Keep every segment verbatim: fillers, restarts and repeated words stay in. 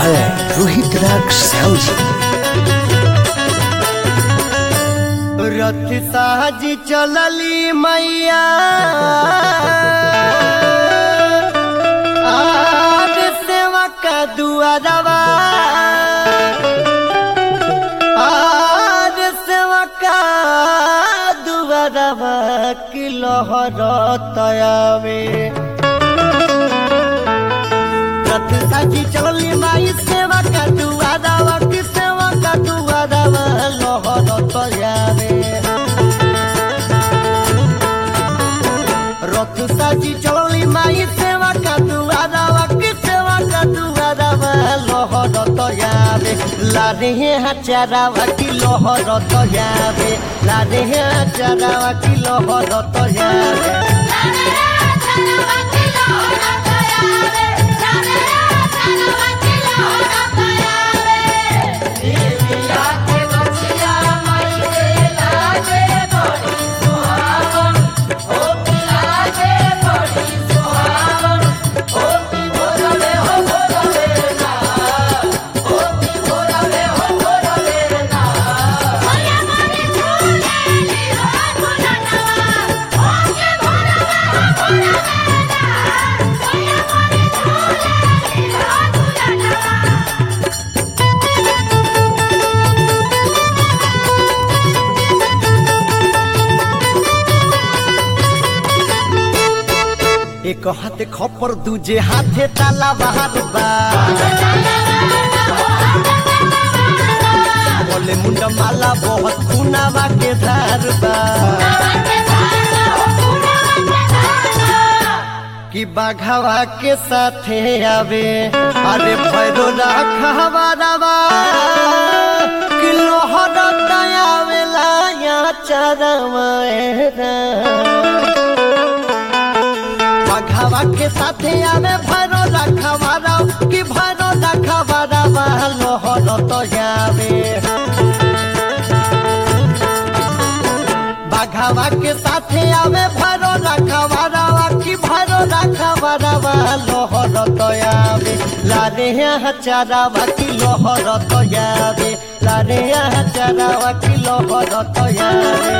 by Rohit Rag Saoji. रथ साजी चलली मैया आज सेवा का दुआरवा आज सेवा का दुआरवा की लहरतयावे रथ साजी चलली माई सेवा का दुआरवा की सेवा का दुआरवा लहरतयावे रथ साजी चलली माई सेवा का दुआरवा की सेवा का दुआरवा लहरतयावे लारे हचारावा की लहरतयावे लारे हचारावा की लहरतयावे एक हाथे खपर दूजे हाथे ताला बाहर बा बोले मुंडा माला बहुत कुनावा के धार बा कि बाघावा के साथे आवे अरे भैरो राखवा रवा कि लोहरतयावे लाया चरवा बाघावा के साथे आवे भैरो राखवा राव कि भैरो राखवा रवा लहरतयावे बाघावा के साथे आवे भैरो राखवा रवा कि भैरो राखवा रवा लहरतयावे लारे हचारावा कि लहरतयावे लारे हचारावा कि लहरतयावे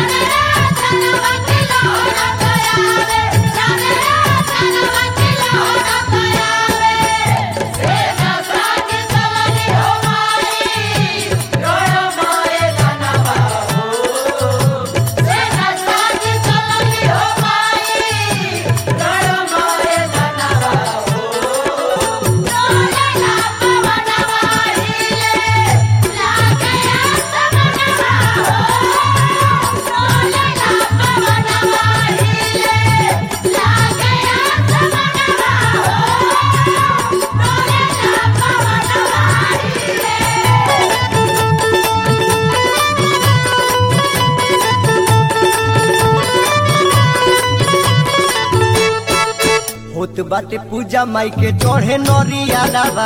होत बाटे पूजा माई के चढ़े नरिया रवा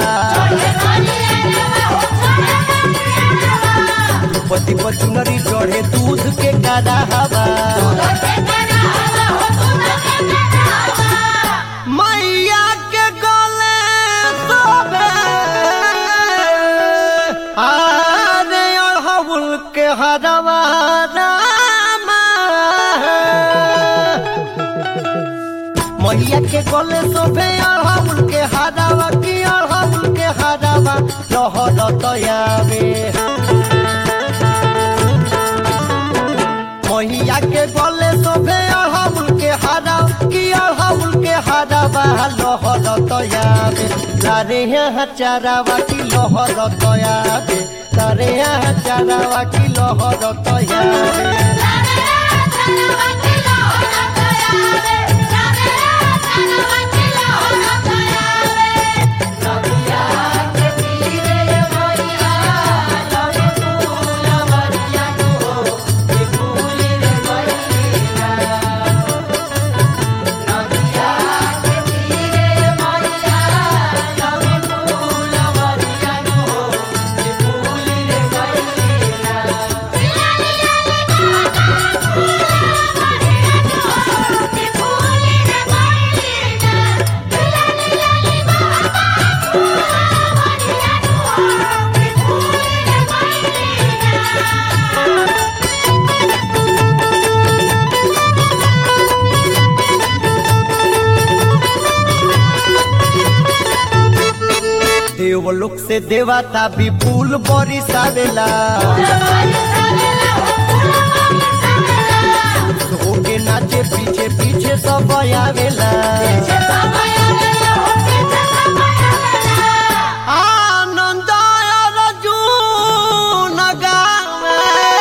पति पचुनरी चढ़े दूध के कारा हवा मैया के गले सोबे आरे अड़हुल के हरवा मैया के गले सोभे अड़हुल के हरावा की अड़हुल के हरावा लहरतयावे मैया के गले सोभे अड़हुल के हरावा की अड़हुल के हरावा लहरतयावे लारे हचारावा की लहरतयावे लारे हचारावा की लहरतयावे देवलोक से देवता भी फूल बरिसावेला होके नाचे पीछे पीछे सब आवेला आनंद अर्जुन गावे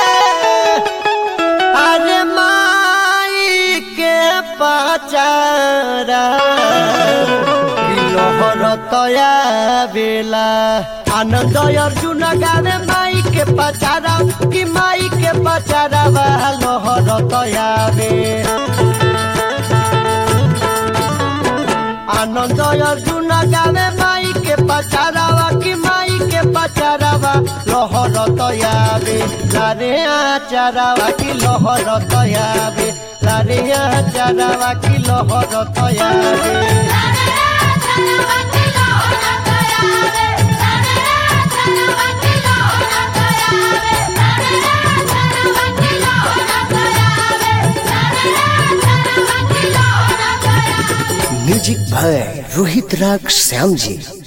अरे माई के पचारा लहरतया बेला आनंद अर्जुन गावे माई के पचारा कि माई के पचारा लहरतया बे आनंद अर्जुन गावे माई के पचारा कि माई के पचारा लहरतया बे लारे आचारा कि लहरतया बे लारे आचारा कि लहरतया बे म्यूजिक बाय रोहित राग श्याम जी।